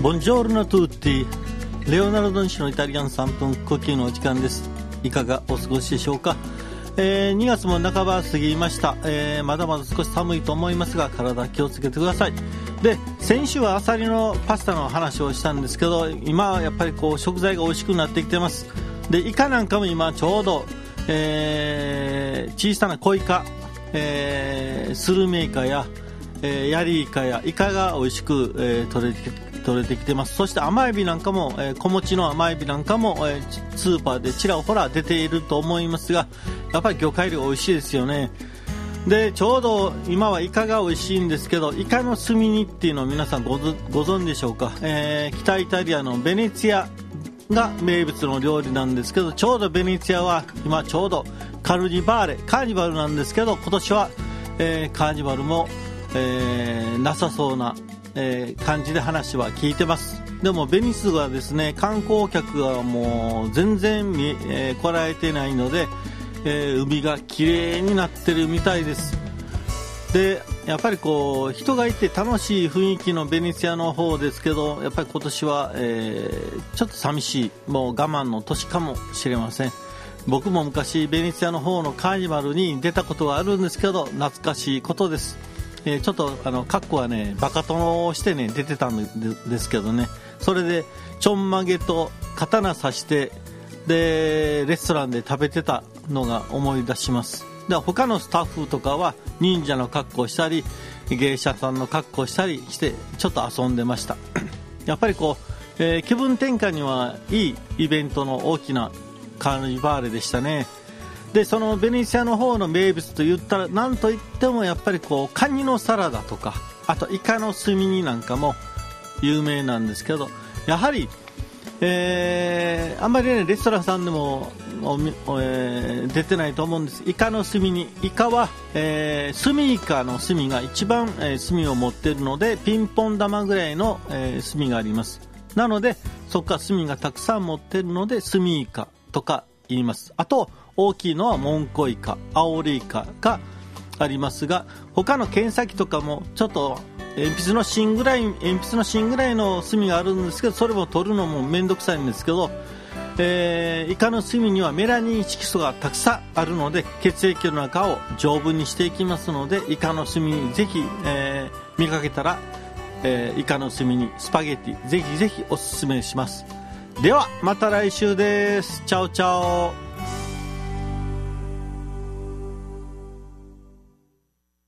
ボンジョールノトゥーティレオナルド西のイタリアン3分呼吸のお時間です。いかがお過ごしでしょうか。2月も半ば過ぎました。まだまだ少し寒いと思いますが体気をつけてください。で、先週はアサリのパスタの話をしたんですけど、今はやっぱりこう食材が美味しくなってきてます。で、イカなんかも今ちょうど、小さな小イカ、スルメイカや、ヤリイカやイカが美味しく、取れてきてます。そして甘エビなんかも、小持の甘エビなんかも、スーパーでちらほら出ていると思いますが、やっぱり魚介類美味しいですよね。で、ちょうど今はイカが美味しいんですけど、イカの炭煮っていうのを皆さんご存知でしょうか。北イタリアのベネツィアが名物の料理なんですけど、ちょうどベネツィアは今ちょうどカーニバルなんですけど、今年は、カーニバルも、なさそうな感じで話は聞いてます。でもベニスはですね、観光客がもう全然来られてないので、海がきれいになってるみたいです。で、やっぱりこう人がいて楽しい雰囲気のベネツィアの方ですけど、やっぱり今年は、ちょっと寂しい、もう我慢の年かもしれません。僕も昔ベネツィアの方のカーニバルに出たことがあるんですけど、懐かしいことです。ちょっと格好はねバカ殿をしてね出てたんですけどね、それでちょんまげと刀刺してでレストランで食べてたのが思い出します。で、他のスタッフとかは忍者の格好したり芸者さんの格好したりしてちょっと遊んでましたやっぱりこう、気分転換にはいいイベントの大きなカーニバーレでしたね。で、そのベネチアの方の名物と言ったら何と言ってもやっぱりこうカニのサラダとか、あとイカの炭煮なんかも有名なんですけど、やはり、あんまりねレストランさんでも、出てないと思うんです。イカの炭煮、イカは、スミイカの炭が一番、炭を持っているのでピンポン玉ぐらいの、炭があります。なのでそこから炭がたくさん持っているのでスミイカとか言います。あと大きいのはモンコイカ、アオリイカがありますが、他の剣先とかもちょっと鉛筆の芯ぐらいの炭があるんですけど、それも取るのもめんどくさいんですけど、イカの炭にはメラニン色素がたくさんあるので血液の中を丈夫にしていきますので、イカの炭にぜひ、見かけたら、イカの炭にスパゲティぜひぜひおすすめします。ではまた来週です。チャオチャオ。